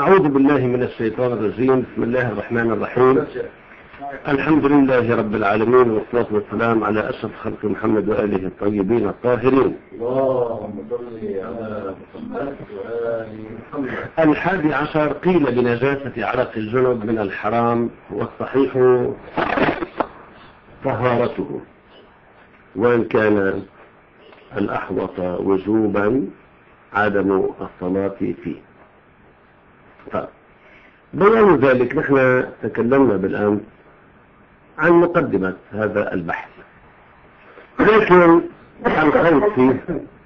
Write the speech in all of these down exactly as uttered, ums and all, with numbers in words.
أعوذ بالله من الشيطان الرجيم. بسم الله الرحمن الرحيم. الحمد لله رب العالمين، والصلاة والسلام على أشرف خلق محمد وآله الطيبين الطاهرين. اللهم صل على محمد وآل محمد. الحادي عشر قيل بنجاسة عرق الجنب من الحرام، والصحيح طهارته، وإن كان الأحوط وجوبا عدم الصلاة فيه. طيب، بيان ذلك نحن تكلمنا بالأمس عن مقدمة هذا البحث، لكن الخوض فيه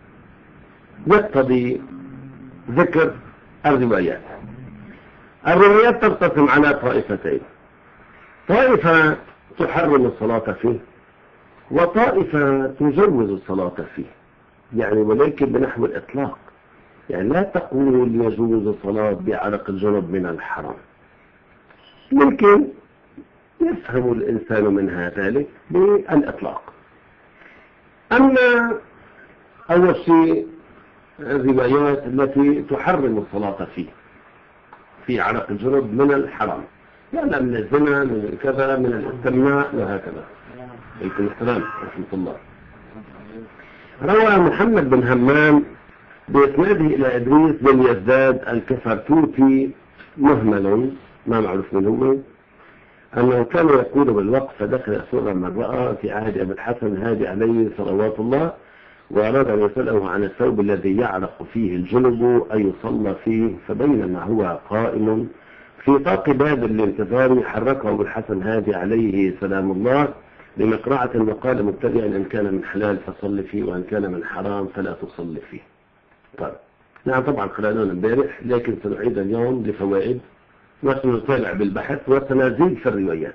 يقتضي ذكر الروايات. الروايات تنقسم على طائفتين: طائفة تحرم الصلاة فيه، وطائفة تجوز الصلاة فيه، يعني ولكن بنحو الإطلاق، يعني لا تقول يجوز الصلاة بعرق الجنب من الحرام. ممكن يفهم الإنسان منها ذلك بالإطلاق. أما أول شيء الروايات التي تحرم الصلاة فيه في عرق الجنب من الحرام، يعني من الزنا، من كذا، من الاستمناء وهكذا. عليكم السلام ورحمة الله. روى محمد بن همام بإسناده إلى إدريس بن يزداد الكفرتوتي مهمل ما معروف منه أنه كان يقول بالوقت: فدخل سورة من رأى في عهد أبي الحسن هادي عليه صلوات الله، وأراد أن يسأله عن الثوب الذي يعرق فيه الجنب أن يصلى فيه، فبينما هو قائم في طاق باب الانتظار حركه أبو الحسن هادي عليه سلام الله بمقرعة، وقال مبتدئا: إن كان من حلال فصل فيه، وإن كان من حرام فلا تصل فيه. طيب، نعم طبعا قرأناه امبارح، لكن سنعيد اليوم لفوائد وسنطالع بالبحث وسنزيد في الروايات.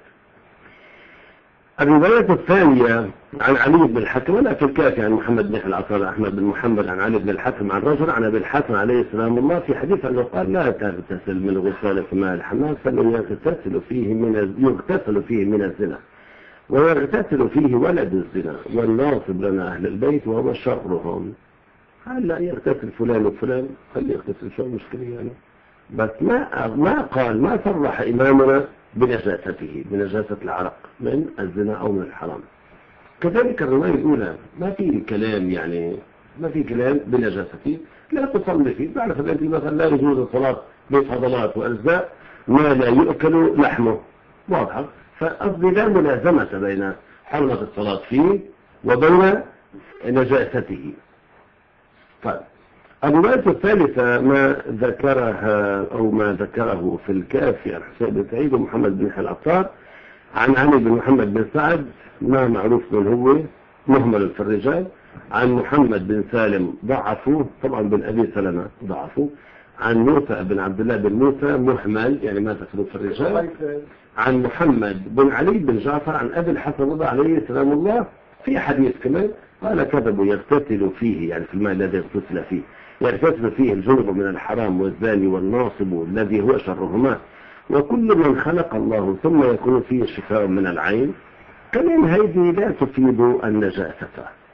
الرواية الثانية عن علي بن الحكم، ولا في الكافي عن محمد بن العصر أحمد بن محمد عن علي بن الحكم عن رجل عن أبي الحسن عليه السلام الله في حديث أنه قال: لا تغتسل من غسالة ماء الحمام، فإنه يغتسل فيه من يغتسل فيه من الزنا، ويغتسل فيه ولد الزنا، والناصب لنا أهل البيت وهو شرهم. هلا يغتسل فلان وفلان، خلي يغتسل، شو المشكلة يعني؟ بس ما ما قال، ما صرح إمامنا بنجاسته، بنجاسة العرق من الزنا أو من الحرام. كذلك الرواية الأولى ما في كلام، يعني ما في كلام بنجاسته، لا تصلي فيه. تعرف أنت مثلا لا يجوز الصلاة بفضلات وأجزاء ما لا يؤكل لحمه، واضحة. فقصدي لا ملازمة بين حرمة الصلاة فيه وبين نجاسته. طيب، الرواية الثالثة ما ذكرها أو ما ذكره في الكافي عن حسين بن سعيد ومحمد بن العطار عن علي بن محمد بن سعد ما معروف من هو مهمل في الرجال، عن محمد بن سالم ضعفوه، طبعا بن أبي سلمة ضعفوه، عن موسى بن عبد الله بن موسى مهمل يعني ما ذكروه في الرجال، عن محمد بن علي بن جعفر عن أبي الحسن رضي عليه سلام الله في حديث كمان قال: كذبوا يغتسل فيه، يعني في الماء الذي يغتسل فيه، يغتسل فيه الجنب من الحرام والزاني والناصب الذي هو شرهما، وكل من خلق الله ثم يكون فيه شفاء من العين. كمان هذه لا تفيد النجاسة،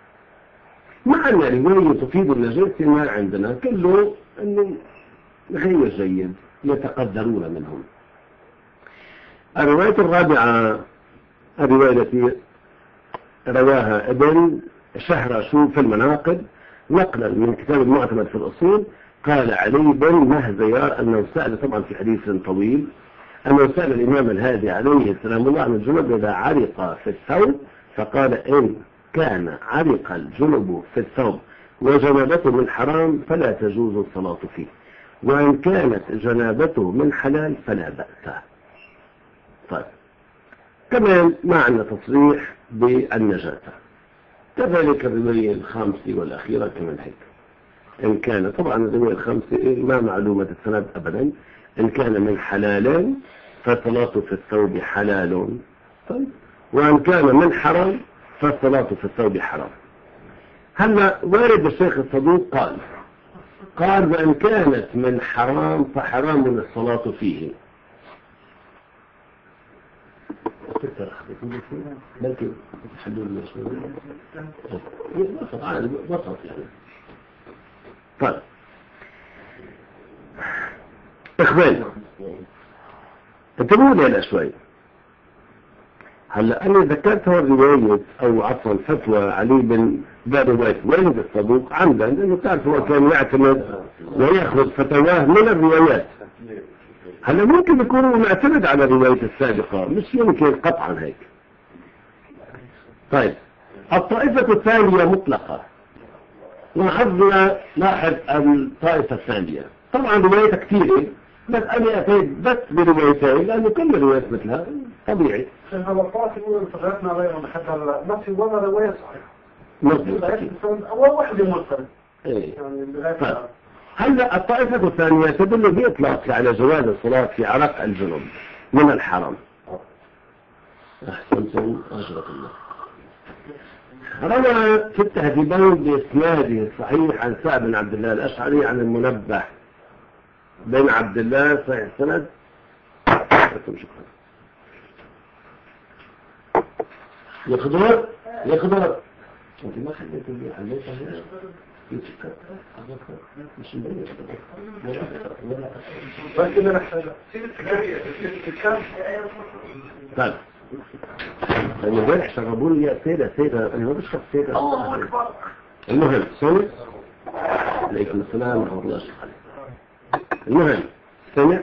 مع أن الرواية تفيد النجاسة ما عندنا كله أنه غير جيد يتقدرون منهم. الرواية الرابعة الرواية التي رواها ابن شهرشوب في المناقب نقلا من كتاب المعتمد في الأصول، قال علي بن مهزيار أنه سأل، طبعا في حديث طويل، أنه سأل الإمام الهادي عليه السلام الله عن الجنب إذا عرق في الثوب، فقال: إن كان عرق الجنب في الثوب وجنابته من حرام فلا تجوز الصلاة فيه، وإن كانت جنابته من حلال فلا بأس. طيب، كمان ما عندنا تصريح بالنجاسة. كذلك الرواية الخامسة والأخيرة كمان هيك، إن كان، طبعا الرواية الخامسة ما معلومة السند أبدا، إن كان من حلال فالصلاة في الثوب حلال، طيب، وإن كان من حرام فالصلاة في الثوب حرام. هلا وارد الشيخ الصدوق قال قال وإن كانت من حرام فحرام الصلاة فيه. بلكي تحلون وسط عادي، وسط يعني. طيب، اخوان انتبهوا لي شوي. هلا انا ذكرت رواية او عفوا فتوى علي بن رواية وليد الصدوق عمدا، لانه تعرف هو كان يعتمد ويأخذ فتواه من الروايات. هلا ممكن يكون هو معتمد على الرواية السابقة، مش يمكن قطعا هيك. طيب الطائفة الثانية مطلقة. لاحظنا لاحظ الطائفة الثانية طبعا روايتها كثيرة، بس أنا أتيت بس بروايتين لأنه كل روايات مثلها طبيعي. هذا الطائفة اللي تفرقنا عليهم حتى نفس ولا رواية صحيحة. مظبوط. أول واحدة مرسلة. إيه. هلا الطائفة الثانية تدل بإطلاق على جواز الصلاة في عرق الجنوب من الحرم. أحسنتم أجرك الله. روى في التهذيبين بإسناده الصحيح عن سعد بن عبد الله الأشعري عن المنبه بن عبد الله صحيح السند. شكرا. يخضر يخضر انت ما خليت لي عليك مش مبين بس اللي نحتاجه طيب لأن امبارح شربوا لي يا سيدة سيدة أنا ما بشرب سيدة. الله أكبر. المهم سمع عليكم السلام ورحمة الله وبركاته. المهم سمع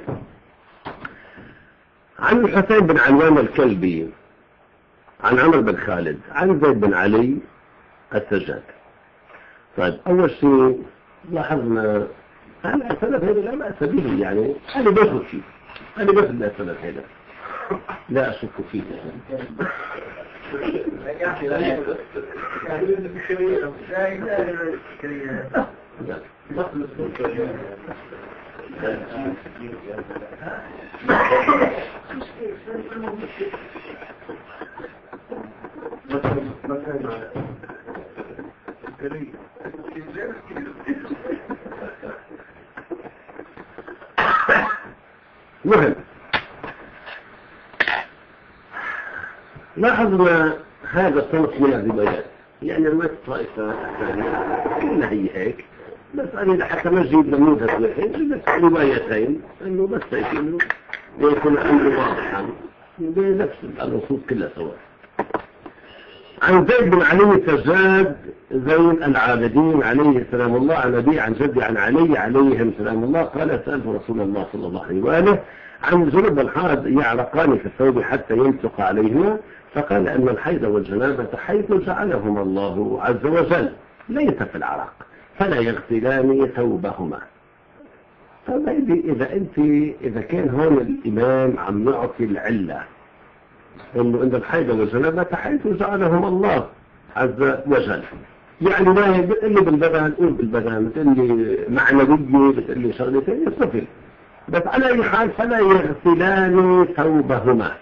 عن الحسين بن علوان الكلبي عن عمرو بن خالد عن زيد بن علي السجاد. طيب أول شيء لاحظنا أنا السند هذا لا بأس به، يعني أنا باخذ فيه أنا باخذ لا السند هذا لا أشك فيه. مهم لاحظنا هذا الصنف من الروايات، يعني رواية الطائفة الثانية كلها هي هيك، بس أنا حتى ما نجيب نموذج واحد بس روايتين إنه بس هيك إنه يكون أمره واضحا بنفس النصوص كلها سواء. عن زيد بن علي السجاد زين العابدين عليه سلام الله عن أبي عن جدي عن علي عليهم سلام الله قال سألت رسول الله صلى الله عليه وآله عن الجنوب والحائض يعرقان في الثوب حتى ينفق عليهما، فقال أن الحيض والجنابة حيث جعلهما الله عز وجل ليس في العرق فلا يغسلان ثوبهما. طيب إذا أنت إذا كان هون الإمام عم يعطي العلة إنه إن الحيض والجنابة حيث جعلهما الله عز وجل، يعني ما بتقول لي بالبدن قول بالبدن، بتقول لي معنوية، بتقول لي شغلتين يصفل، بس على أي حال فلا يغسلان ثوبهما.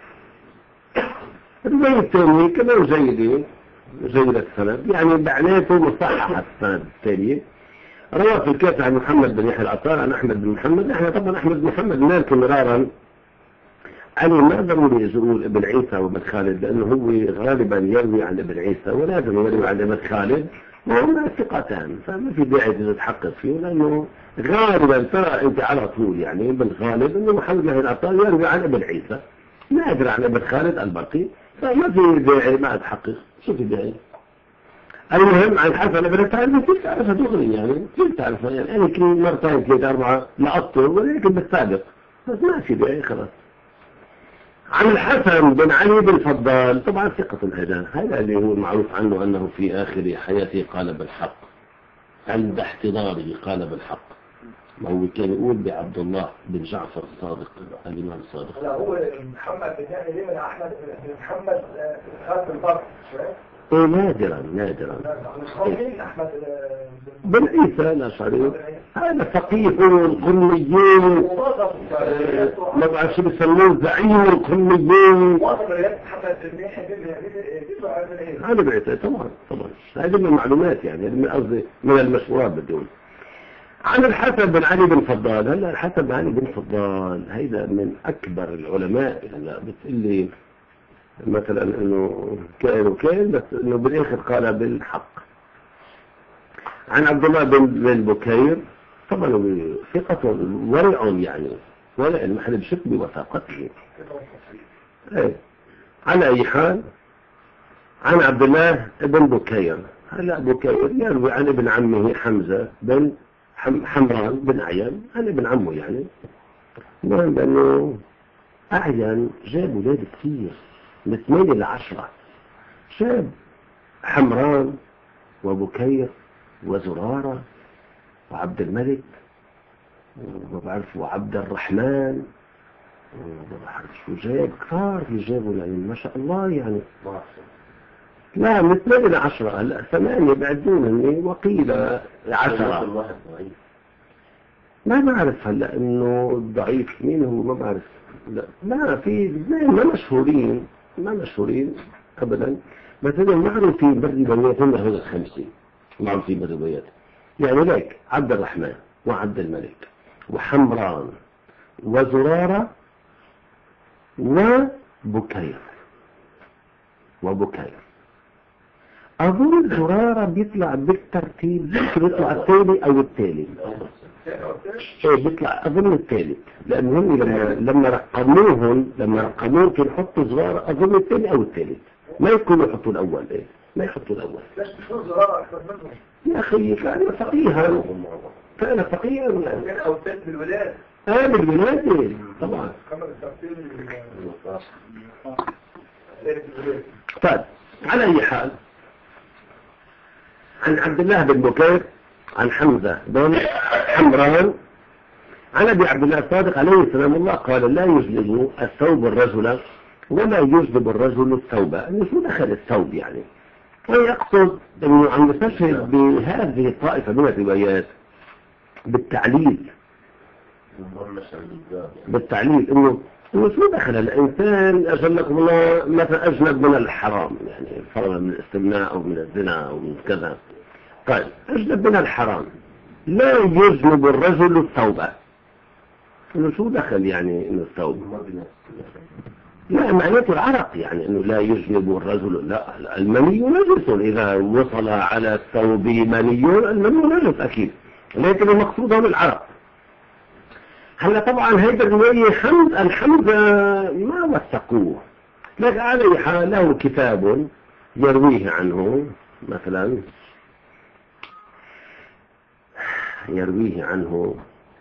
الرواية الثانية كمان جيدة جيدة السند، يعني معناته مصححة السند الثانية. روى في الكافي عن محمد بن يحيى العطار عن أحمد بن محمد. نحن طبعا أحمد بن محمد نالك مرارا أنا ما ضروري يقول ابن عيسى وابن خالد، لأنه هو غالبا يروي عن ابن عيسى ولازم يروي عن ابن خالد، وهما ثقتان فما في داعي تتحقق فيه، لأنه غالبا ترى أنت على طول يعني ابن خالد إنه محمد بن العطار يروي عن ابن عيسى، نادر عن ابن خالد البرقي، فما في داعي ما أتحقق، شو في داعي. المهم عن حسن بن تعرف كيف تعرفها دغري، يعني كيف تعرفها، يعني أنا كل مرتين ثلاثة أربعة لقطته ولكن بالسابق، بس ما في داعي خلاص. عن الحسن بن علي بن فضال طبعا ثقة هذا هذا اللي هو معروف عنه أنه في آخر حياته قال بالحق، عند احتضاره قال بالحق، ما هو كان يقول بعبد الله بن جعفر الصادق الإمام الصادق. لا هو محمد بن علي بن أحمد بن محمد خالد البر إيه نادرا نادرا مين أحمد بن عيسى الأشعري هذا فقيه القميين، ما بعرف شو بيسموه زعيم القميين، هذا بعيسى طبعا طبعا هذه من المعلومات، يعني من قصدي من المشهورات بدون. عن الحسن بن علي بن فضال. هلا الحسن بن علي بن فضال هيدا من أكبر العلماء، هلا بتقول لي مثلا انه كائن وكائن، بس انه بالاخر قال بالحق. عن عبد الله بن بكير طبعا ثقة ورع يعني ولا المحل بشك بوثاقته. ايه على اي حال عن عبد الله بن بكير. هلا بكير يروي عن ابن عمه حمزة بن حمران بن أعين، عن ابن عمه يعني. المهم بأنه أعين جاب ولاد كثير من ثمانية لعشرة، جاب حمران وبكير وزرارة وعبد الملك وما بعرف وعبد الرحمن وما بعرف شو جاب، كثار اللي جابوا يعني ما شاء الله يعني. لا من ثمانية لعشرة، هلا ثمانية بعدونني وقيل عشرة. ما بعرف هلا انه ضعيف مين هو ما بعرف. لا ما في اثنين ما مشهورين ما مشهورين ابدا، مثلا معروفين بالروايات هم هذول الخمسه معروفين بالروايات يعني ليك عبد الرحمن وعبد الملك وحمران وزرارة وبكير وبكير. أظن زرارة بيطلع بالترتيب، بيطلع الثاني أو الثالث. إيه بيطلع أظن الثالث، لأنهم لما لما رقموهم لما رقموهم كانوا يحطوا زرارة أظن الثاني أو الثالث، ما يكونوا يحطوا الأول. إيه ما يحطوا الأول. ليش تكون زرارة أكثر منهم؟ يا أخي كان فقيها كان فقيها كان أو الثالث بالولاد. آه بالولاد طبعا. طيب على أي حال عن عبد الله بن بكير عن حمزة بن حمران عن أبي عبد الله الصادق عليه السلام الله قال لا يجلب الثوب الرجل ولا يجلب الرجل الثوب. يعني شو دخل الثوب يعني؟ ويقصد أنه عم يستشهد بهذه الطائفة من الروايات بالتعليل بالتعليل انه انه شو دخل الانسان اجلكم الله مثلا اجنب من الحرام، يعني فرضا من الاستمناء او من الزنا او من كذا. طيب اجنب من الحرام لا يجلب الرجل الثوب، انه شو دخل يعني انه الثوب؟ لا معناته العرق، يعني انه لا يجلب الرجل، لا المني نجس، اذا وصل على الثوب مني المني نجس اكيد، لكن المقصود هو العرق. هلا طبعا هيدا الرواية حمد الحمد ما وثقوه، لكن على أي حال له كتاب يرويه عنه، مثلا يرويه عنه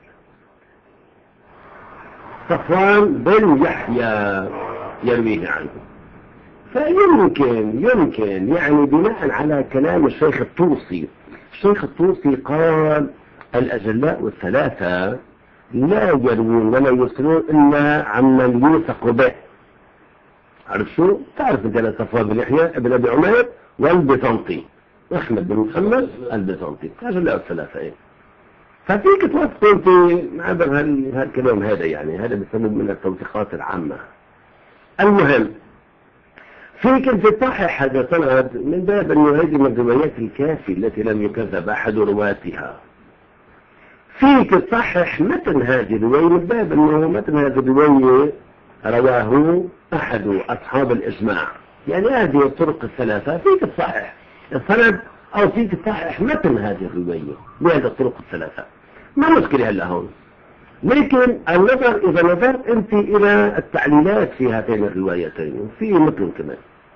صفوان بن يحيى يرويه عنه. فيمكن يمكن يعني بناء على كلام الشيخ الطوسي. الشيخ الطوسي قال الأجلاء الثلاثة لا يروون ولا يرسلون إلا عمن يوثق به. عرف شو؟ تعرف أنت صفوان بن يحيى ابن أبي عمير والبيزنطي أحمد بن محمد البيزنطي، الأجلاء الثلاثة إيه. ففيك توثقوا في عبر هالكلام هذا، يعني هذا بسبب من التوثيقات العامة. المهم فيك أن تصحح هذا السند من باب أنه هذه من الروايات الكافية التي لم يكذب أحد رواتها. فيك تصحح متن هذه الرواية من باب أنه متن هذه الرواية رواه أحد أصحاب الإجماع، يعني هذه الطرق الثلاثة فيك تصحح السند أو فيك تصحح متن هذه الرواية بهذه الطرق الثلاثة، ما مشكلة هلا هون. لكن النظر إذا نظرت أنت إلى التعليلات في هاتين الروايتين في مثل كمان.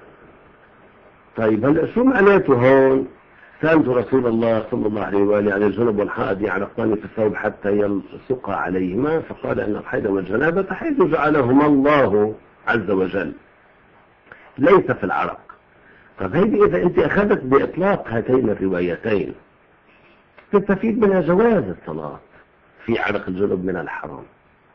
طيب هلا شو معناته هون؟ سألت رسول الله صلى الله عليه وآله عن الجنب والحائض يعرقان في الثوب حتى يلصق عليهما، فقال أن الحيض والجنابة حيث جعلهما الله عز وجل ليس في العرق. طيب هيدي إذا أنت أخذت بإطلاق هاتين الروايتين تستفيد منها جواز الصلاة في عرق الجنب من الحرام.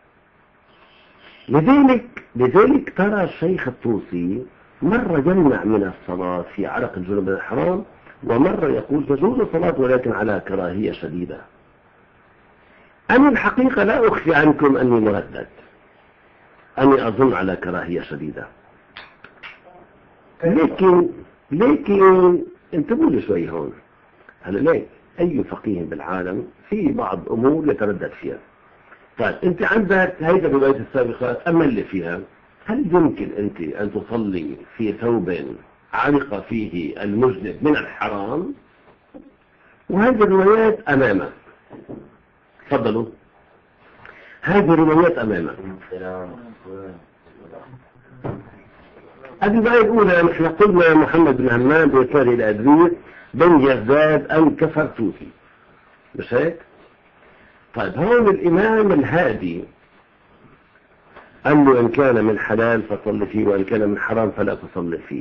لذلك لذلك ترى الشيخ الطوسي مرة يمنع من الصلاة في عرق الجنب من الحرام، ومرة يقول تجوز الصلاة ولكن على كراهية شديدة. أنا الحقيقة لا أخفي عنكم أني مردد، أني أظن على كراهية شديدة، لكن لكن انتبهوا لي شوي هون. هلا ليه أي فقيه بالعالم في بعض أمور يتردد فيها. طيب أنت عندك هيدا الرواية السابقة أمل فيها، هل يمكن أنت أن تصلي في ثوب علق فيه المجنب من الحرام؟ وهذه الروايات أمامك تفضلوا. هذه روايات أمامك. الرواية الأولى نحن قلنا محمد بن همام بإسناده إلى إدريس بن يزداد الكفرتوسي، مش هيك؟ طيب هون الإمام الهادي قال له إن كان من حلال فصل فيه وإن كان من حرام فلا تصل فيه.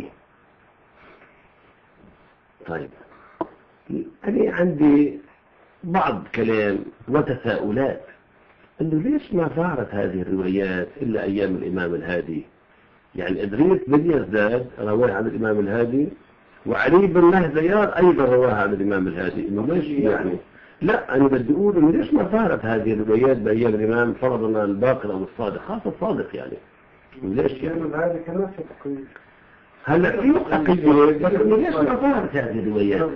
طيب أنا عندي بعض كلام وتساؤلات، أنه ليش ما ظهرت هذه الروايات إلا أيام الإمام الهادي؟ يعني إدريس بن يزداد رواه عن الإمام الهادي، وعلي بن مهزيار أيضا رواه عن الإمام الهادي. إنه ليش يعني؟ لا أنا بدي أقول إنه ليش ما ظهرت هذه الروايات بأيام الإمام فرضنا الباقر أو الصادق، خاصة الصادق يعني. ليش يعني؟ هذا كان تقييد. هلا في تقييد بس ليش ما ظهرت هذه الروايات؟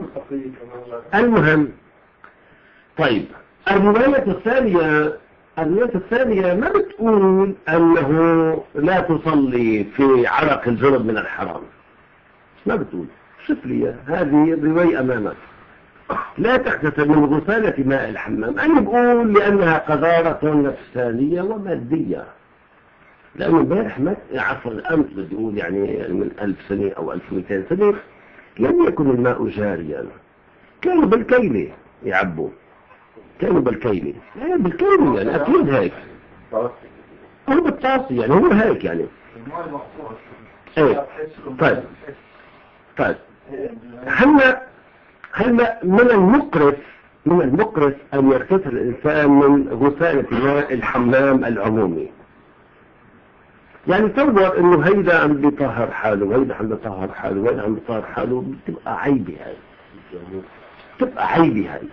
المهم طيب الرواية الثانية الرواية الثانية ما بتقول أنه لا تصلي في عرق الجنب من الحرام، ما بتقول. شوف لي هذه الرواية أمامك، لا تغتسل من غسالة ماء الحمام. أنا بقول لأنها قذارة نفسانية ومادية، لأنه امبارح عفوا أمس بدي أقول يعني من ألف سنة أو ألف ومئتين سنة لم يكن الماء جاريا، كانوا بالكيلة يعبوا، كانوا بالكيلة يعني بالكيلة يعني أكيد هيك هو بالطاسي يعني هو هيك يعني. ايه طيب طيب هلا هلا من المقرف من المقرف أن يغتسل الإنسان من غسالة ماء الحمام العمومي. يعني تصور إنه هيدا عم بيطهر حاله وهيدا عم بيطهر حاله وهيدا عم بيطهر حاله، بتبقى عيبة هاي، بتبقى عيبة هاي.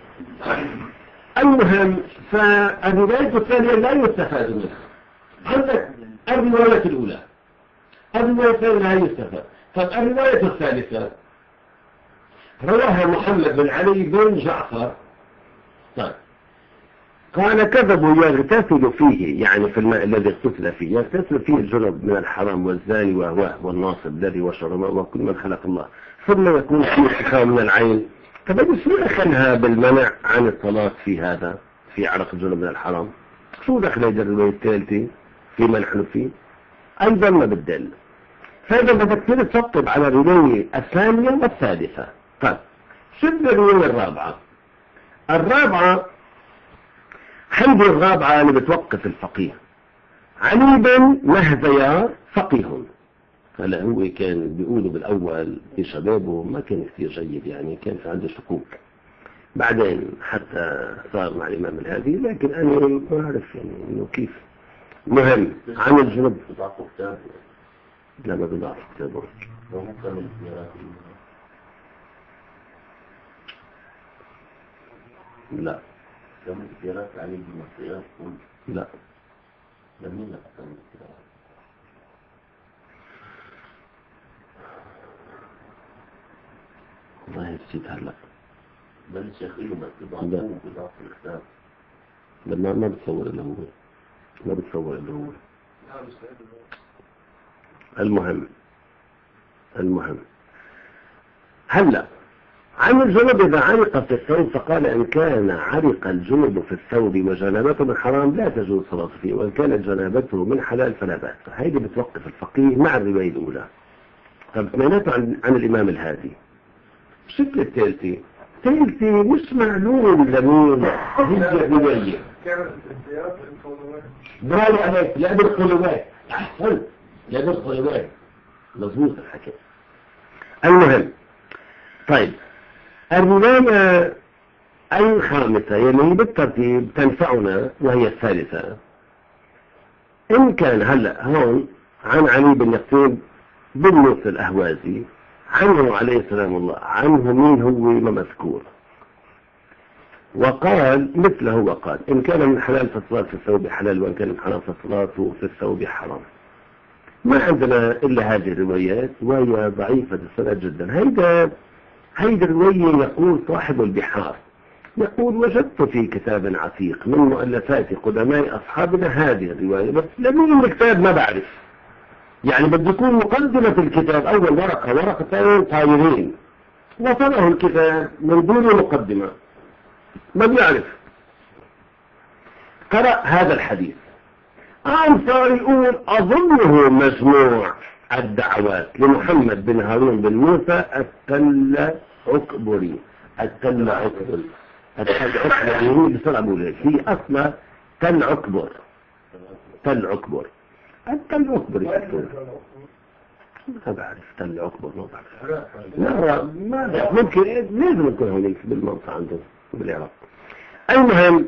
المهم فالرواية الثانية لا يستفاد منها. عندك الرواية الأولى، الرواية الثانية لا يستفاد. طب الرواية الثالثة رواها محمد بن علي بن جعفر. طيب قال كذبوا يغتسل فيه، يعني في الماء الذي اغتسل فيه، يغتسل فيه الجنب من الحرام والزاني وهو والناصب الذي وشرمه وكل من خلق الله، ثم يكون فيه شفاء من العين. طب شو دخلها بالمنع عن الصلاة في هذا في عرق الجنب من الحرام؟ شو دخل هذه الرواية الثالثة فيما نحن فيه؟ أيضا ما بدل. فإذا بدك تسطب على الرواية الثانية والثالثة. طيب شو الرواية الرابعة؟ الرابعة حمد الرابعة اللي بتوقف الفقيه. علي بن مهزيار فقيه. هلا هو كان بيقولوا بالأول في شبابه ما كان كثير جيد، يعني كان في عنده شكوك، بعدين حتى صار مع الإمام الهادي، لكن أنا ما أعرف يعني إنه كيف. مهم عن الجنب بضعفوا كتابه. لا ما بضعفوا كتابه. لا كم اختيارات علي بن مهزيار؟ لا لم يلقى كم اختيارات. والله نسيت هلا. بل الشيخ إيه ما بضعفوه بضعف الكتاب. لما ما بتصور إلا هو ما بتصور إلا هو. المهم المهم هلا عن الجنب إذا علق في الثوب، فقال إن كان علق الجنب في الثوب وجنابته من حرام لا تجوز صلاة فيه، وإن كانت جنابته من حلال فلا بأس. هيدي بتوقف الفقيه مع الرواية الأولى. طب اثنيناته عن, عن الإمام الهادي. الشكل الثالثي ثالثي مش معلوم لمين هي الرواية. برافو عليك، لا بالقلوبات. أحسن، لا بالقلوبات، مظبوط الحكي. المهم طيب الرواية الخامسة يلي بالترتيب تنفعنا وهي الثالثة. إن كان هلأ هون عن علي بن يقين بن موسى الأهوازي عنه عليه السلام الله، عنه مين هو ما مذكور، وقال مثله وقال إن كان من حلال فالصلاة في الثوب حلال، وإن كان من حرام فالصلاة في الثوب حرام. ما عندنا إلا هذه الروايات وهي ضعيفة السند جدا. هيدا هيدا الرواية يقول صاحب البحار، يقول وجدت في كتاب عتيق من مؤلفات قدماء أصحابنا هذه الرواية، بس لمين الكتاب ما بعرف، يعني بده يكون مقدمة الكتاب أول ورقة ورقتين طايرين، وصله الكتاب من دون مقدمة ما بيعرف. قرأ هذا الحديث قام صار يقول أظنه مجموع الدعوات لمحمد بن هارون بن موسى التل عكبري التل عكبري التل عكبري بسرعة بقول في أصلا تل عكبر تل عكبر التل عكبري ما بعرف تل عكبر ما بعرف لا ما بعرف ممكن لازم يكون هناك بالمنطقة عندهم بالعراق. المهم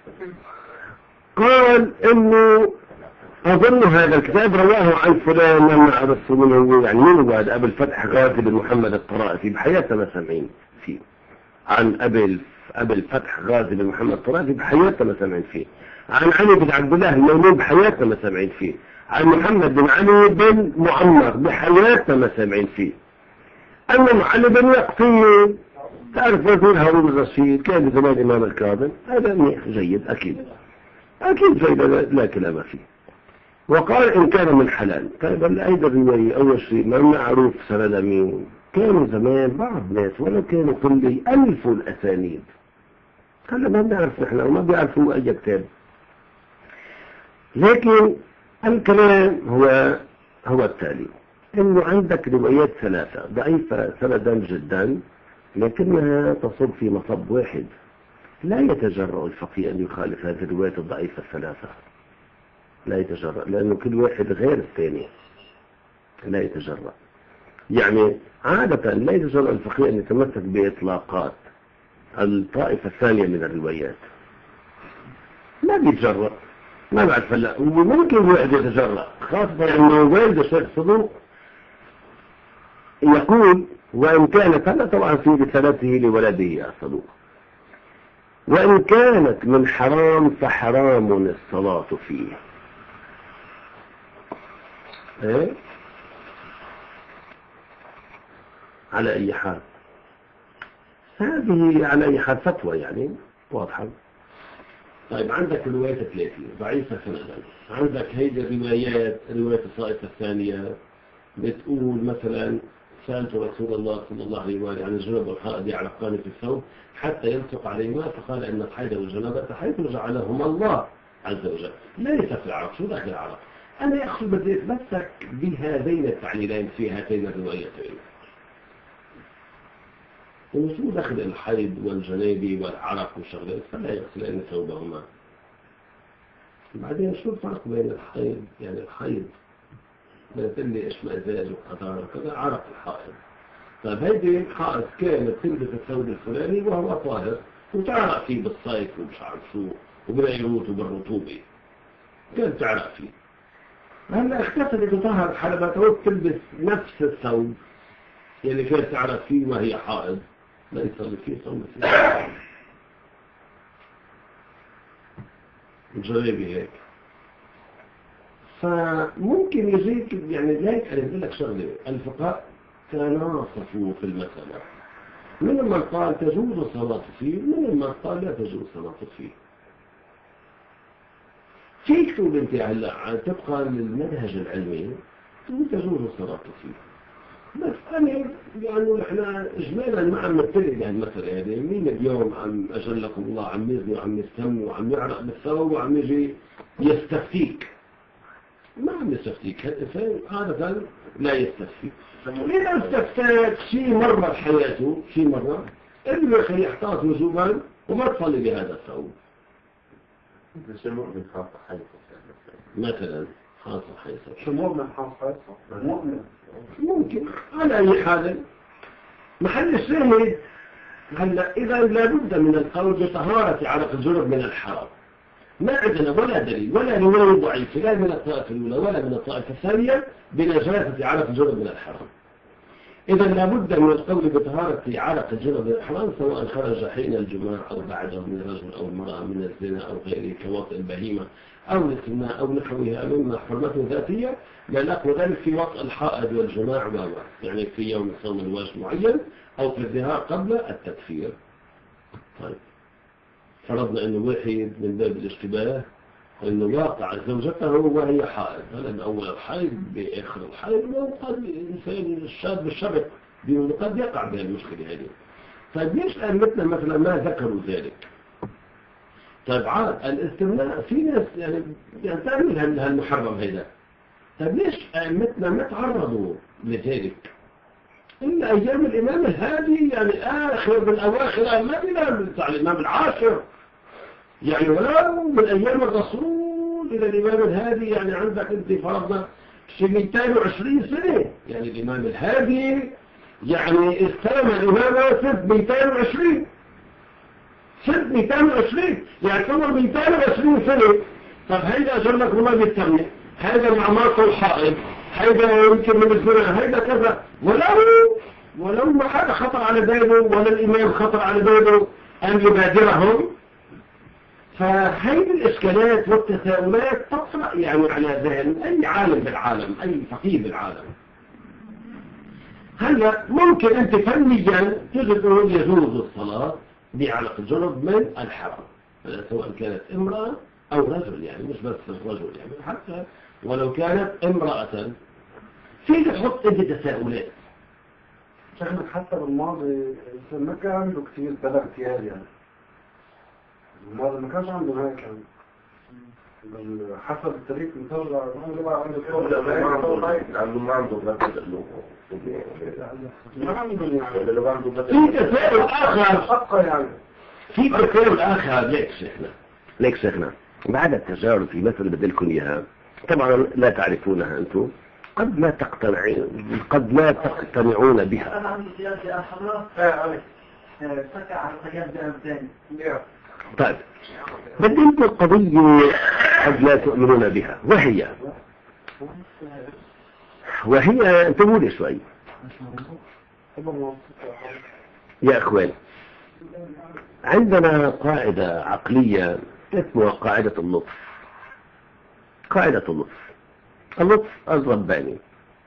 قال انه اظن هذا الكتاب رواه عن فلان ما عرفت منه يعني من بعد ابي الفتح غازي بن محمد الطرائفي بحياته ما سامعين فيه عن ابي ابي الفتح غازي بن محمد الطرائفي بحياته ما سامعين فيه عن علي بن عبد الله المولود بحياته ما سامعين فيه عن محمد بن علي بن معمر بحياته ما سامعين فيه أن علي بن يقطين تعرف وزير هارون الرشيد كان زمان الإمام الكاظم هذا منيح جيد أكيد أكيد جيد لا كلام فيه. وقال إن كان من حلال طيب أيضا الرواية أول شيء ما معروف سند مين كانوا زمان بعض الناس ولا كانوا كل ألف الأسانيد هلا ما بنعرف نحن وما بيعرفوا أي كتاب. لكن الكلام هو هو التالي إنه عندك روايات ثلاثة ضعيفة سندا جدا لكنها تصب في مصب واحد لا يتجرأ الفقيه أن يخالف هذه الروايات الضعيفة الثلاثة لا يتجرأ لأنه كل واحد غير الثاني لا يتجرأ يعني عادة لا يتجرأ الفقيه أن يتمسك بإطلاقات الطائفة الثانية من الروايات ما بيتجرأ ما بعرف هلا وممكن الواحد يتجرأ خاصة أنه والد الشيخ صدوق يقول وإن كانت هذا طبعا في رسالته لولده الصدوق وإن كانت من حرام فحرام الصلاة فيه إيه؟ على أي حال هذه على أي حال فتوى يعني واضحة. طيب عندك الروايات الثلاثة ضعيفة سندا عندك هيدي الروايات رواية الطائفة الثانية بتقول مثلا سألت رسول الله صلى الله عليه وآله عن الجنب والحائض يعلقان في الثوب حتى يلصق عليهما فقال إن الحيض والجنابة حيث جعلهما الله عز وجل ليس في العرق شو داخل العرق أنا أخذ بدي أتمسك بهذين التعليلين في هاتين الروايتين وشو دخل الحيض والجنابي والعرق والشغلات فلا يغسلان ثوبهما. بعدين شو الفرق بين الحيض يعني الحيض بتقول لي اشمئزاز وقطار كذا عرق الحائض. طيب هيدي الحائض كانت تلبس الثوب الفلاني وهو طاهر وتعرق فيه بالصيف ومش عارف شو وبالعيوط وبالرطوبة كانت تعرق فيه. هلا اختفت تطهر حلبة تلبس نفس الثوب يعني كانت تعرق فيه وهي حائض لا يصلي فيه صلي فيه جريبي هيك. فممكن يجيك يعني ذلك أنا أقول لك شغلة الفقهاء تناصفوا في المسألة من من قال تجوز الصلاة فيه من من قال لا تجوز الصلاة فيه. في كتب انت هلا تبقى للمنهج العلمي تجوز الصلاة فيه بس أنا يعني إحنا إجمالا ما عم نتلقى هالمسألة هذه مين اليوم عم أجلكم الله عم يزني وعم يستم وعم يعرق بالثوب وعم يجي يستفتيك ما عم يستفتيك هالإنسان عادة لا يستفتيك إذا استفتاك شيء مرة بحياته شيء مرة اللي يخلي يحتاط وجوبا وما تصلي بهذا الثوب مش المؤمن خاصة حيث مثلا خاصة حيث شو مؤمن خاصة مؤمن ممكن على أي حال محل الشاهد هلا إذا لابد من القول بطهارة عرق الجنب من الحرام ما عندنا ولا دليل ولا رواية ضعيفة لا من الطائفة الأولى ولا من الطائفة الثانية بنجاسة عرق الجنب من الحرام. إذا لابد من القول بطهارة عرق الجنب من الحرام سواء خرج حين الجماع أو بعده من الرجل أو المرأة من الزنا أو غيره كوطئ البهيمة أو الاستمناء أو نحوها مما حرمته ذاتية بل أقوى ذلك في وطئ الحائض والجماع وهو يعني في يوم صوم الواجب معين أو في الظهار قبل التكفير. طيب فرضنا أنه واحد من باب الاشتباه أنه واقع زوجته وهي حائض فلأن أول الحائض بآخر الحائض وقد الإنسان الشاب بالشرق قد يقع بها المشكلة هذه. طيب ليش أئمتنا مثلا ما ذكروا ذلك طيب عاد الاستثناء في ناس يعني يعني تعمل هالمحرم هذا. طيب ليش أئمتنا ما تعرضوا لذلك إلا أيام الإمام الهادي يعني آخر من أواخر ما بلا بتاع الإمام العاشر يعني ولو من أيام الرسول إلى الإمام الهادي يعني عندك أنت فرضنا شيء مئتين وعشرين سنة يعني الإمام الهادي يعني استلم الإمامة سنة مئتين وعشرين سنة مئتين وعشرين يعني كمر مئتين وعشرين سنة. طب هيدا أجر لك الله بالتمنى هيدا معمارته الحائط هيدا يمكن من الزنا هيدا كذا ولو ولو ما حدا خطر على باله ولا الإمام خطر على باله أن يبادرهم. فهيدي الإشكالات والتساؤلات تطرأ يعني على ذهن أي عالم بالعالم أي فقيه بالعالم. هلا ممكن أنت فنيا تجد أنه يجوز الصلاة بعلق الجنب من الحرام سواء كانت امرأة أو رجل يعني مش بس رجل يعني حتى ولو كانت امرأة في تحط أنت تساؤلات. شيخنا حتى بالماضي ما كان عنده كثير بلا اغتيال يعني الماضي ما كانش عنده هيك يعني حسب التاريخ مترجع عنده عنده ما عنده في تساؤل آخر يعني في تساؤل آخر ليك شيخنا ليك شيخنا بعد التجارب في مثل بدلكم إياها طبعا لا تعرفونها أنتم قد لا تقتنعون قد لا تقتنعون بها. أنا عندي سياسة أحمر أه سكع على القيام بأمثاني. طيب بدي انتم القضية قد لا تؤمنون بها وهي وهي انتبهوا لي شوي يا اخوان. عندنا قاعدة عقلية اسمها قاعدة اللطف. قاعدة اللطف اللطف الرباني.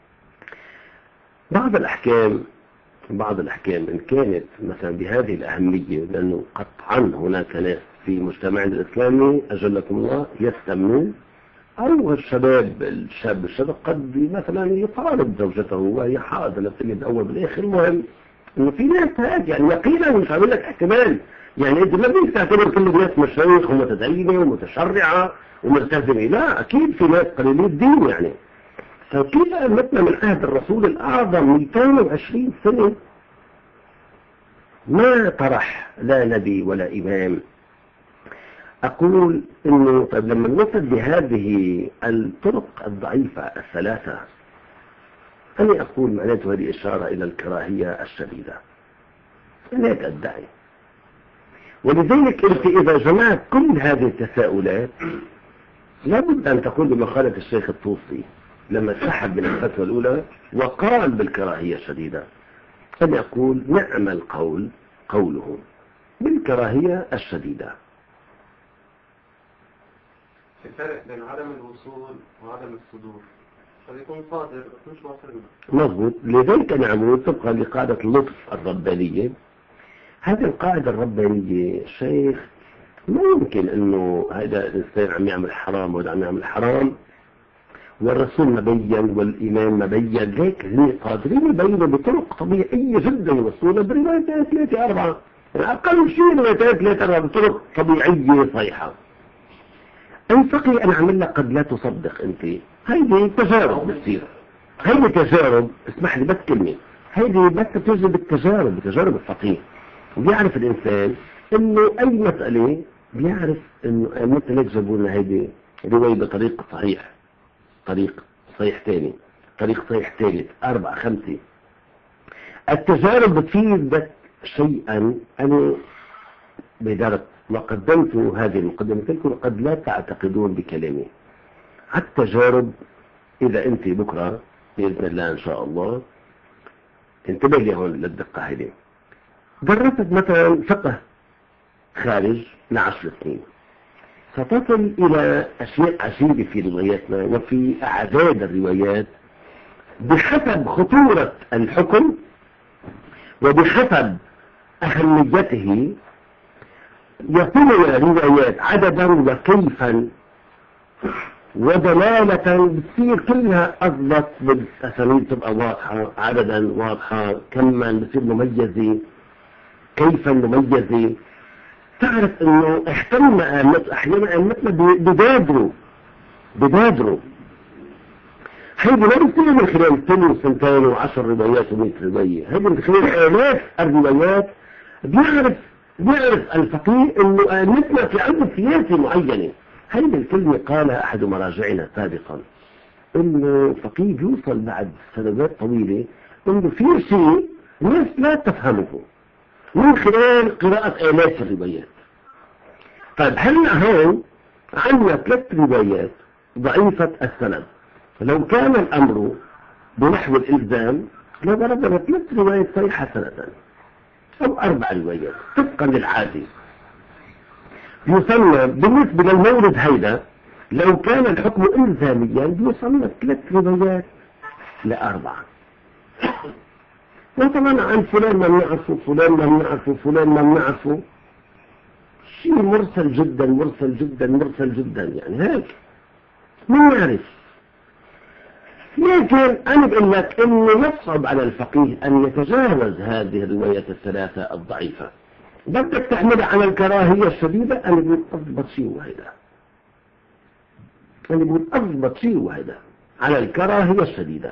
بعض الأحكام بعض الأحكام إن كانت مثلا بهذه الأهمية لأنه قطعا هناك ناس في مجتمعنا الإسلامي أجلكم الله يستمنون أو الشباب الشاب الشاب قد مثلا يطالب زوجته وهي حائض لا تجد أول بالآخر. المهم إنه في ناس هذه يعني يقينا مش عامل لك احتمال يعني أنت ما بدك تعتبر كل الناس مشايخ ومتدينة ومتشرعة وملتزمة لا أكيد في ناس قليلين الدين يعني. فكيف أمتنا من عهد الرسول الأعظم مئتين وعشرين سنة ما طرح لا نبي ولا إمام. أقول إنه طيب لما نصل بهذه الطرق الضعيفة الثلاثة أنا أقول معناته هذه إشارة إلى الكراهية الشديدة لا تدعي. ولذلك أنت إذا جمعت كل هذه التساؤلات لابد أن تقول بمقالة الشيخ الطوسي لما سحب من الفتوى الأولى وقال بالكراهية الشديدة أنا أقول نعم القول قوله بالكراهية الشديدة. في فرق بين عدم الوصول وعدم الصدور فبيكون قادر بس مش واصل. مضبوط. لذلك أنا عمود طبقا لقاعدة اللطف الربانية. هذه القاعدة الربانية شيخ ما يمكن أنه هذا الإنسان عم يعمل حرام وهذا عم يعمل حرام والرسول مبين والإمام مبين ليك هني قادرين يبينوا بطرق طبيعية جدا يوصلونا بروايتين ثلاثة أربعة يعني أقل شيء روايتين ثلاثة أربعة بطرق طبيعية صحيحة. أنفقي أن أعمل لك قد لا تصدق أنت هيدي تجارب بتصير هيدي تجارب اسمح لي بس كلمة هيدي بس بتوجد بالتجارب بتجارب الفقيه. وبيعرف الإنسان إنه أي مسألة بيعرف إنه مثل هيك جابوا لنا هيدي رواية بطريق صحيح طريق صحيح ثاني طريق صحيح ثالث أربعة خمسة. التجارب بتفيدك شيئا أنا بدرت وقدمت هذه المقدمة لكم قد لا تعتقدون بكلامي. التجارب إذا أنت بكرة بإذن الله إن شاء الله انتبه لي هون للدقة هذه جربت مثلا فقه خارج لعشر سنين ستصل إلى أشياء عجيبة في رواياتنا وفي أعداد الروايات بحسب خطورة الحكم وبحسب أهميته يكون روايات عددا وكيفا ودلالة بتصير كلها أضبط بالأسانيد تبقى واضحة عددا واضحة كما بتصير مميزة كيفا مميزة تعرف انه اهتم ائمتنا احيانا ائمتنا ببادروا ببادروا هيدي ما بتصير من خلال سنة وسنتين وعشر روايات ومئة رواية، هيدي من خلال آلاف الروايات. بيعرف بيعرف الفقيه انه ائمتنا في عندهم سياسة معينة. هيدي الكلمة قالها احد مراجعنا سابقا، انه الفقيه بيوصل بعد سنوات طويلة انه في شيء الناس لا تفهمه من خلال قراءة آلاف الروايات. طيب هلا هون عندنا ثلاث روايات ضعيفة السند، لو كان الأمر بنحو الإلزام لضربنا ثلاث روايات صحيحة سندا أو أربع روايات طبقا للعادي. يسمى بالنسبة للمورد هيدا لو كان الحكم إلزاميا بيسمى ثلاث روايات لأربعة. مثلا عن فلان ما بنعرفه، فلان ما بنعرفه، فلان ما بنعرفه، شيء مرسل جدا مرسل جدا مرسل جدا، يعني هيك ما نعرف. لكن أنا بقول لك إنه يصعب على الفقيه أن يتجاوز هذه الروايات الثلاثة الضعيفة. بدك تعملها على الكراهية الشديدة، أنا بقول أضبط شيء وهيدا، أنا بقول أضبط شيء وهيدا على الكراهية الشديدة.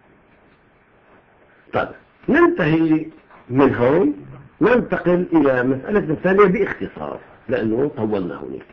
طيب ننتهي من هون، ننتقل إلى مسألة ثانية باختصار لأنه طولنا هونيك.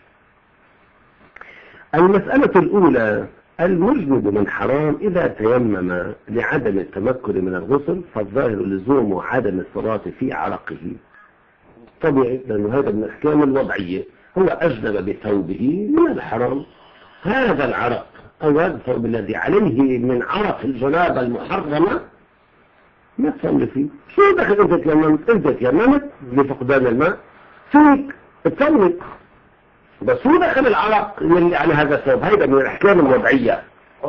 المسألة الأولى: المجنب من حرام إذا تيمم لعدم التمكن من الغسل فالظاهر لزوم عدم الصلاة في عرقه. طبيعي لأنه هذا من الأحكام الوضعية، هو أجنب بثوبه من الحرام، هذا العرق أو هذا الثوب الذي عليه من عرق الجنابة المحرمة ما تصلي فيه. شو دخل أنت تيممت؟ أنت تيممت لفقدان الماء فيك تصلي، بس هو دخل العرق يلي على هذا الثوب، هيدا من الأحكام الوضعية.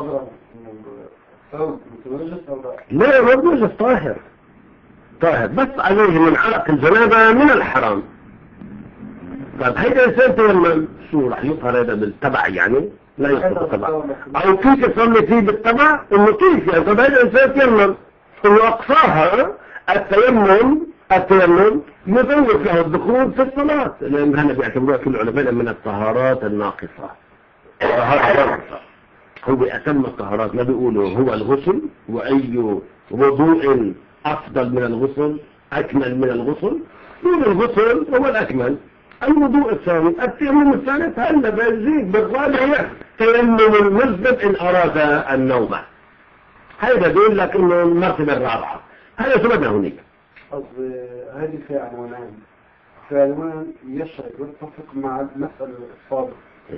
لا ما بيوجد طاهر طاهر بس عليه من عرق الجنابة من الحرام. طيب هيدا الإنسان تيمم شو رح يظهر هذا بالتبع؟ يعني لا يصير بالتبع، أو كيف يصلي فيه بالتبع؟ إنه كيف يعني؟ طيب هيدا الإنسان تيمم إنه أقصاها التيمم التيمم يزود له الدخول في الصلاة، لأن هنا بيعتبروها كل العلماء من الطهارات الناقصة. هو أتم الطهارات، ما بيقولوا هو الغسل، وأي وضوء أفضل من الغسل أكمل من الغسل، دون الغسل هو الأكمل. الوضوء الثاني التيمم الثالث هلا بيزيد بالرابع تيمم المذنب إن أراد النوم. هذا بيقول لك إنه المرتبة الرابعة. هذا سببنا هناك. قصدي هذه في عنوانين، في عنوان يشرك ويتفق مع المسألة السابقة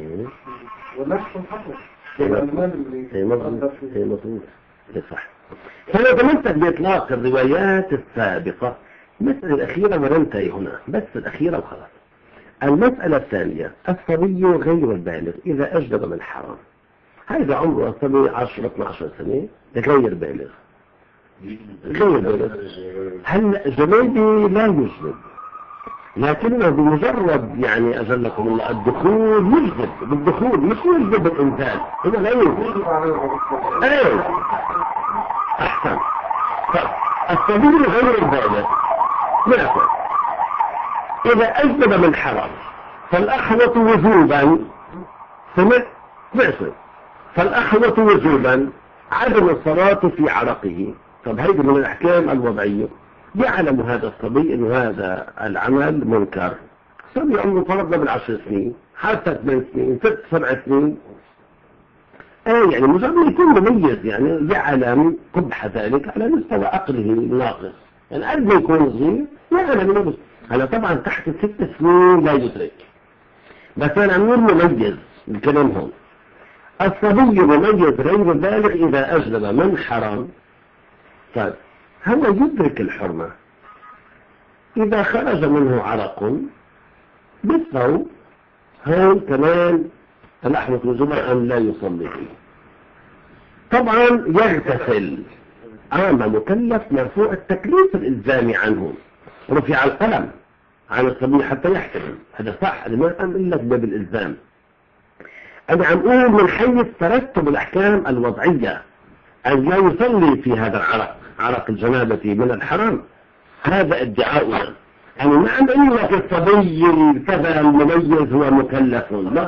ونفس الحقل العنوان اللي مضبوط مضبوط صح. فلو تمسك بإطلاق الروايات السابقة المسألة الأخيرة وننتهي هنا، بس الأخيرة وخلاص. المسألة الثانية: الصبي غير البالغ إذا أجنب من حرام. هذا عمره الصبي عشرة اثني عشر سنة غير بالغ غير بالغ. هل جنابي لا يجنب، لكنه بمجرد يعني أجلكم الله الدخول يجنب بالدخول، مش يجنب بالإنزال، هو لا يجنب. ايه أحسن. الصبي غير البالغ نأخذ إذا أجنب من حرام فالأحوط وجوبا سمع نأخذ فالأحوط وجوبا عدم الصلاة في عرقه. طب هيدا من الأحكام الوضعية. يعلم هذا الصبي أن هذا العمل منكر، صبي عمره فرضنا بالعشر سنين حتى ثمان سنين ست سبع سنين، آه يعني مجرد يكون مميز، يعني يعلم قبح ذلك على مستوى عقله الناقص، يعني قبل ما يكون صغير يعلم نفسه. هلا طبعا تحت ست سنين لا يدرك، بس أنا عم نقول مميز الكلام هون. الصبي مميز غير بالغ إذا أجنب من حرام. طيب هو يدرك الحرمة إذا خرج منه عرق بالثوب، هون كمان الأحوط وجوبا أن لا يصلي فيه. طبعا يغتسل، أما مكلف مرفوع التكليف الإلزامي عنه، رفع القلم عن الصبي حتى يحترم، هذا صح، أنا ما أقول لك باب الإلزام، أنا عم أقول من حيث ترتب الأحكام الوضعية أن لا يصلي في هذا العرق، عرق الجنابة من الحرام. هذا ادعاؤنا. يعني ما أقول لك الصبي كذا المميز هو مكلف، لا.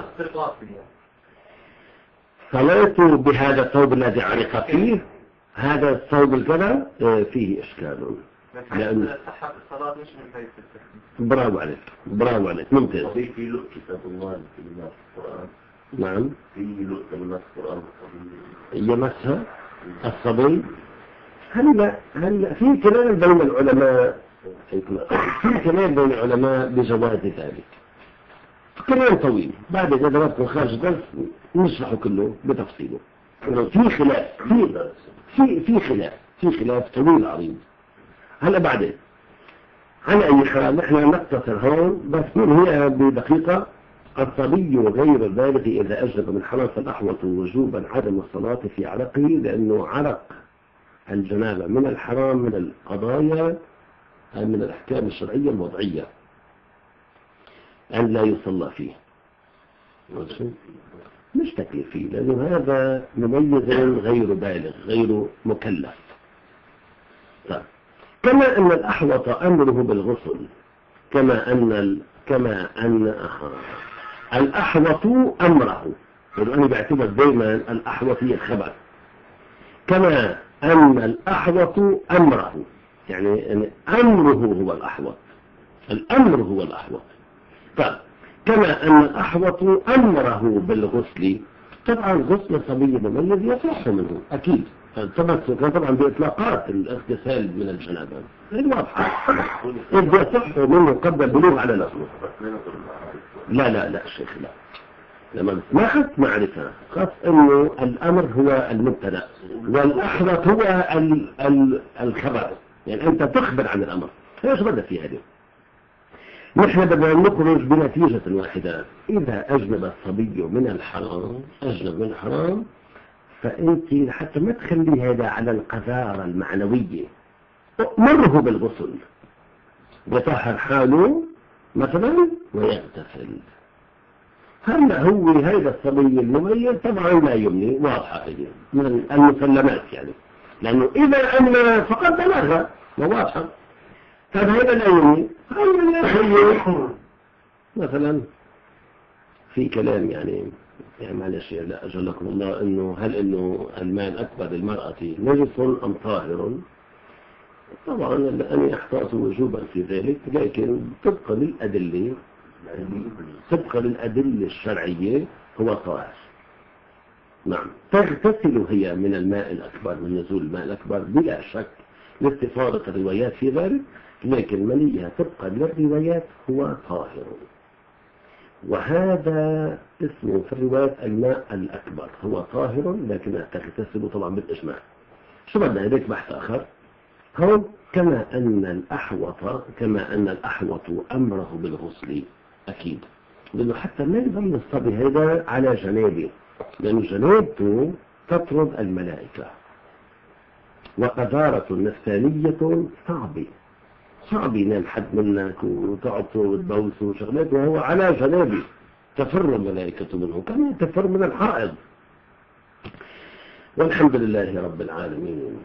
صلاته بهذا الثوب الذي علق فيه، هذا الثوب الكذا فيه إشكال. لأن صحة الصلاة مش من حيث التكليف. برافو عليك، برافو عليك، ممتاز. في في له كتاب الله في النص القرآن. نعم. في له كتاب النص القرآن. يمسها الصبي. هلا هلا في كلام بين العلماء، في كلام بين العلماء بجواز ذلك. كلام طويل، بعد إذا درستم خارج الدرس نشرحه كله بتفصيله. في خلاف، في في في خلاف، في خلاف طويل عريض. هلا بعدين على أي حال نحن نقتصر هون بس ننهيها بدقيقة. الصبي غير البالغ إذا أجنب من حرام فالأحوط وجوبا عدم الصلاة في عرقه، لأنه عرق الجنابة من الحرام من القضايا من الأحكام الشرعية الوضعية أن لا يصلى فيه، مش تكليفي، لأنه هذا مميز غير بالغ غير مكلف. طيب. كما أن الأحوط أمره بالغسل، كما أن ال... كما أن الأحوط أمره، يعني بعتبر دائما الأحوط هي الخبر، كما أن الأحوط أمره، يعني أن أمره هو الأحوط، الأمر هو الأحوط. طيب. كما أن الأحوط أمره بالغسل، طبعا غسل الصبي مميز يصح منه أكيد، التمسك طبعا بإطلاقات الاغتسال من الجنابة غير واضحة، إذا يصح منه قبل البلوغ على الأصل. لا لا لا شيخ لا، لما ما خص معرفة، خص إنه الأمر هو المبتدأ والأحوط هو ال ال الخبر، يعني أنت تخبر عن الأمر. ايش بدأ في هذه؟ نحن بدنا نخرج بنتيجة واحدة، إذا أجنب الصبي من الحرام أجنب من الحرام، فأنت حتى ما تخلي هذا على القذارة المعنوية، مره بالغسل وطهر حاله مثلا ويغتسل. هلا هو هذا الصبي المميز طبعا لا يمني، واضحة هذه من المسلمات يعني، لأنه إذا أن فقد بلغ واضحة، فهذا لا يمني. هذا مثلا في كلام يعني يعني معلش لا أجلكم الله، إنه هل إنه الماء الأكبر للمرأة نجس أم طاهر؟ طبعا أنا أحتاط وجوبا في ذلك، لكن طبقا للأدلة طبقا للأدلة الشرعية هو طاهر. نعم، تغتسل هي من الماء الأكبر، من نزول الماء الأكبر بلا شك لاستفاضة الروايات في ذلك، لكن منيها طبقا للروايات هو طاهر. وهذا اسمه في الروايات الماء الأكبر هو طاهر، لكنها تغتسل طبعا بالإجماع. شو بدنا هيك بحث آخر هون. كما أن الأحوط كما أن الأحوط أمره بالغسل أكيد، لأنه حتى ما يظل الصبي هذا على جنابه، لأن جنابته تطرد الملائكة، وقذارة نفسانية صعبة، صعب ينام حد منك وتعطه وتبوسه وشغلات وهو على جنابه، تفر الملائكة منه كما تفر من الحائض. والحمد لله رب العالمين.